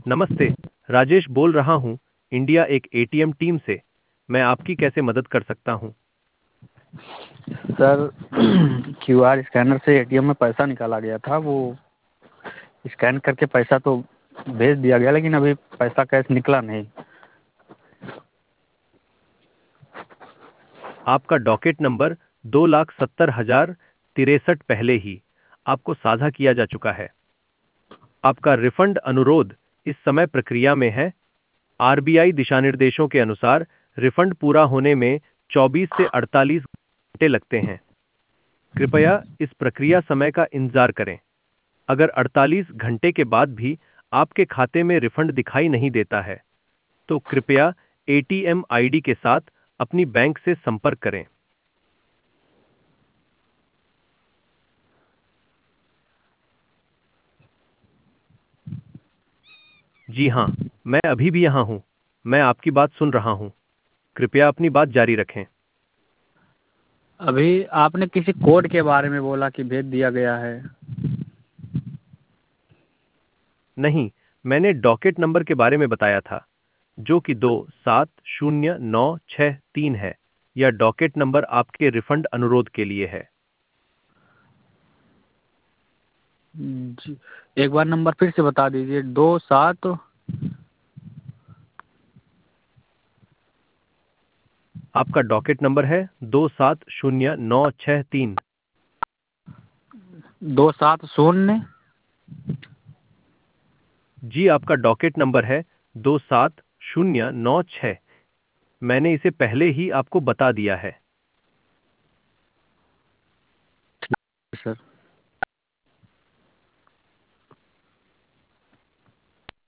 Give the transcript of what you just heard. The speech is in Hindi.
नमस्ते। राजेश बोल रहा हूँ, इंडिया एक एटीएम टीम से। मैं आपकी कैसे मदद कर सकता हूँ? सर क्यूआर स्कैनर से एटीएम में पैसा निकाला गया था। वो स्कैन करके पैसा तो भेज दिया गया, लेकिन अभी पैसा कैश निकला नहीं। आपका डॉकेट नंबर 2,70,063 पहले ही आपको साझा किया जा चुका है। आपका रिफंड अनुरोध इस समय प्रक्रिया में है। आरबीआई दिशानिर्देशों के अनुसार रिफंड पूरा होने में 24 से 48 घंटे लगते हैं। कृपया इस प्रक्रिया समय का इंतजार करें। अगर 48 घंटे के बाद भी आपके खाते में रिफंड दिखाई नहीं देता है, तो कृपया एटीएम आईडी के साथ अपनी बैंक से संपर्क करें। जी हाँ, मैं अभी भी यहाँ हूँ। मैं आपकी बात सुन रहा हूँ। कृपया अपनी बात जारी रखें। अभी आपने किसी कोड के बारे में बोला कि भेज दिया गया है। नहीं, मैंने डॉकेट नंबर के बारे में बताया था, जो कि 2,70,963 है। यह डॉकेट नंबर आपके रिफंड अनुरोध के लिए है। जी, एक बार नंबर फिर से बता दीजिए। 27। आपका डॉकेट नंबर है 2,70,963। 27 0। जी, आपका डॉकेट नंबर है 2,70,963। मैंने इसे पहले ही आपको बता दिया है। सर।